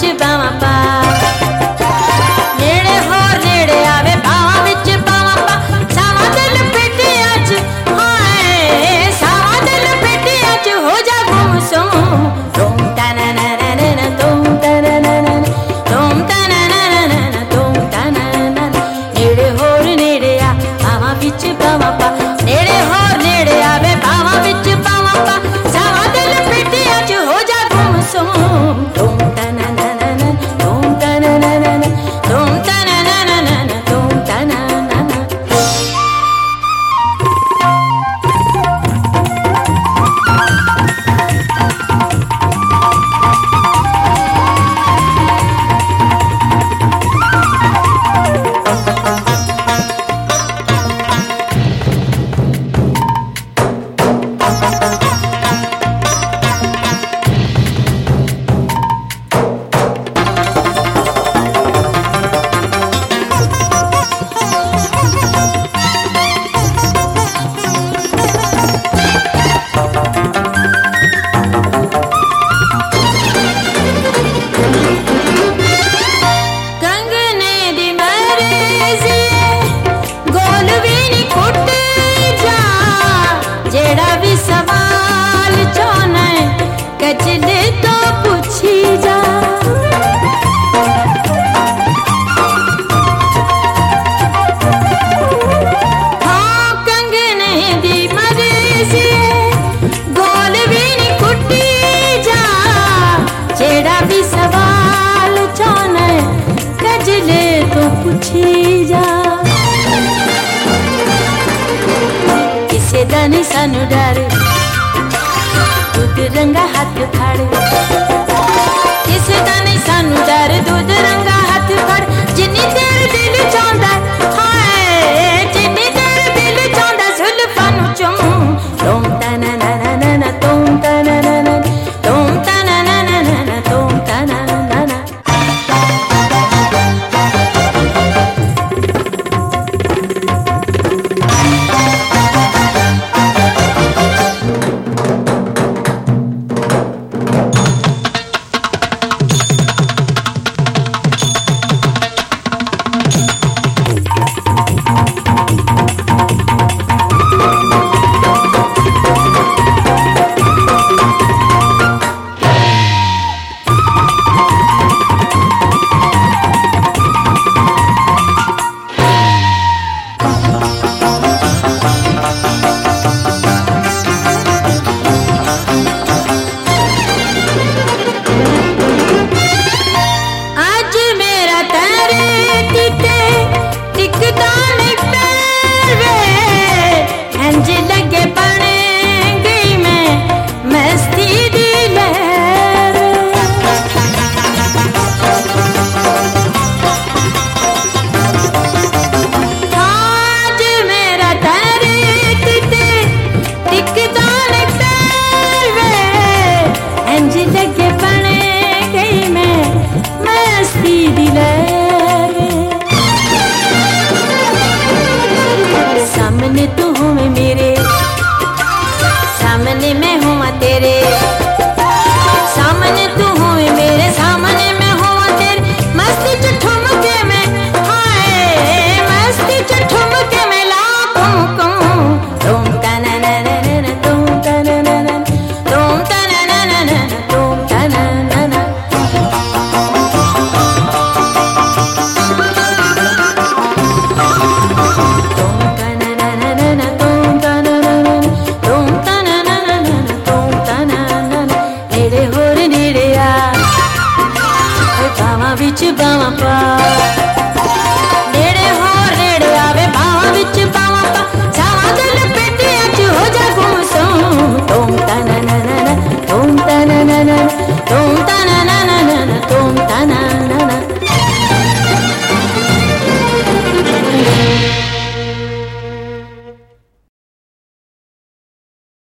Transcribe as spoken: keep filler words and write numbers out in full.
बावां पा, नेड़े होर नेड़े आवे बावां विच बावां पा, सावां दे लपेटियां च हाय, सावां दे लपेटियां च हो जा गुमसुम। तुम तना ना ना ना तुम तना ना ना तुम तना ना ना ना तुम तना ना, नेड़े होर नेड़े आ बावां विच बावां पा, नेड़े होर नेड़े आवे बावां विच बावां पा, सावां दे लपेटियां च हो जा गुमसुम। तुम तना ना ना ना तुम तना ना ना तुम तना ना ना ना तुम तना ना ना। कचले तो पूछी जा, हाँ कंगने दी मर्जी गोल भी नी कुटी जा, जेड़ा भी सवाल चाहना कचले तो पूछी जा। किसे दा नहीं सानू डर दूध रंगा हाथ फड़, किसे दा नहीं सानू डर दूध रंगा हाथ फड़, जिन्नी देर दिल चाहंदा हाय, जिन्नी देर दिल चाहंदा जुल्फां नू चूम। तुम तना ना ना ना तुम तना ना ना तुम तना ना ना ना तुम तना ना ना। सामने तू हूँ मैं मेरे, सामने मैं हूँ तेरे, सामने तू हूँ मैं मेरे, सामने मैं हूँ तेरे, मस्ती च ठुमके में हाय, मस्ती च ठुमके में लाखों कहूँ। तुम तना ना ना ना तुम तना ना ना तुम तना ना ना ना तुम तना ना ना। नेड़े होर नेड़े आ बावां विच बावां पा।